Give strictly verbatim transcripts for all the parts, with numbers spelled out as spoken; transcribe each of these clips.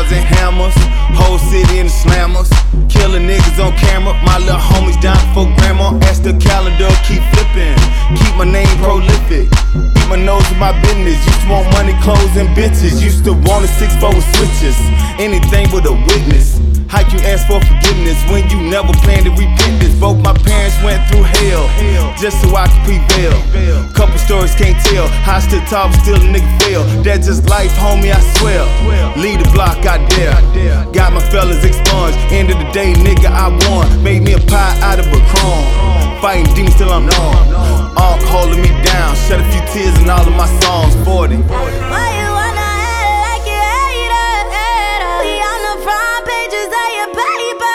knives and hammers, whole city in the slammers. Killing niggas on camera, my little homies down for grandma. Ask the calendar, keep flipping, keep my name prolific. Keep my nose in my business. Used to want money, clothes, and bitches. Used to want a six four with switches. Anything with a witness. How you ask for forgiveness when you never planned to repent this? Both my parents went through hell just so I could prevail. Couple stories can't tell. How I stood tall, but still a nigga fail. That's just life, homie, I swear. Lead the block, I dare. Got my fellas expunged. End of the day, nigga, I won. Made me a pie out of a crumb. Fighting demons till I'm numb. Arc holding me down. Shed a few tears in all of my songs. forty. Why you wanna act like you hate us? We on the front pages of your paper.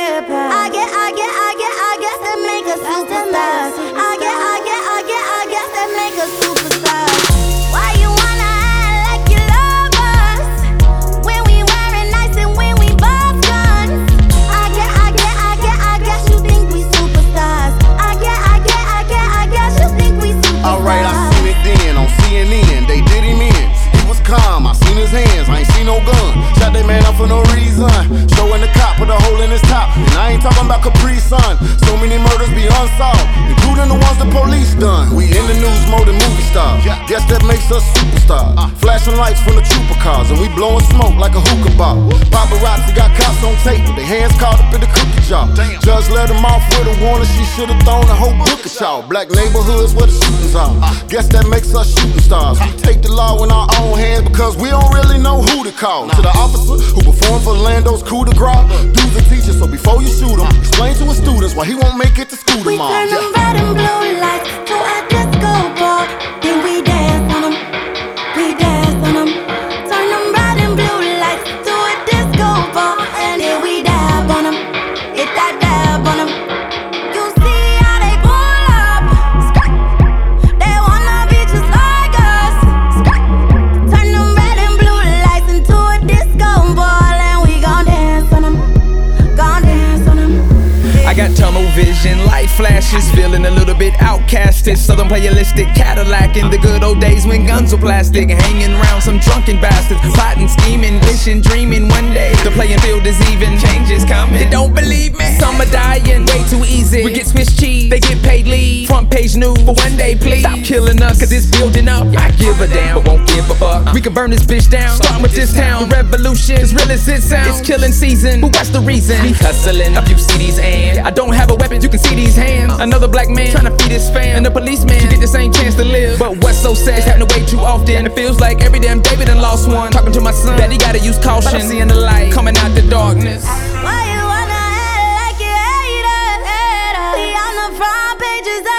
I get, I get, I get, I guess that make us superstars. I get, I get, I get, I guess that make us superstars. Why you wanna act like you love us when we wearing nice and when we both guns? I get, I get, I get, I guess you think we superstars. I get, I get, I get, I guess you think we superstars. Alright, I seen it then on C N N. They did him in. He was calm. I seen his hands. I ain't seen no gun. Shot that man up for no reason. Showing the cop with a hole in his top. And I ain't talking about Capri Sun. So many murders be unsolved, including the ones the police done. We in the news more than movie stars. Guess that makes us superstars. Flashing lights from the trooper cars, and we blowing smoke like a hookah bar. Paparazzi got cops on tape with their hands caught up in the cookie jar. Judge let them off with a warning. She should've thrown the whole book at y'all. Black neighborhoods where the shootings are. Guess that makes us shooting stars. We take the law in our own hands because we don't really know who to call. To the officer who performed for Lando's coup de grace, dudes and teachers, so before you shoot him, explain to his students why he won't make it to school We tomorrow. turn them red and blue lights to a disco ball. Then we dance on them, we dance on them. Turn them red and blue lights to a disco ball. And then we dab on them, hit that dab on them. You see how they pull up, skirt. They wanna be just like us, skirt. Turn them red and blue lights into a disco ball. And we gon' dance on them, gon' dance on them. I got tunnel vision, light flashes, feeling a little bit outcasted. Southern playalistic Cadillac in the good old days when guns were plastic. Hanging around some drunken bastards, plotting, scheming, wishing, dreaming one day the playing field is even. Change is coming. They don't believe me. Some are dying way too easy. We get Swiss cheese, they get paid leave. Front page news for one day, please. Stop killing us, cause it's building up. I give a damn, but won't give a fuck. We can burn this bitch down, starting with this town. The revolution, as real as it sounds. It's killing season, but what's the reason? We hustling up, you see these hands. I don't have a weapon, you can see these hands. Another black man trying to feed his fam, and the policeman should get the same chance to live. But what's so sad is happening way too often. It feels like every damn day we done lost one. Talking to my son that he gotta use caution, but I'm seeing the light coming out the darkness. Why you wanna act like you hate us? We on the front pages of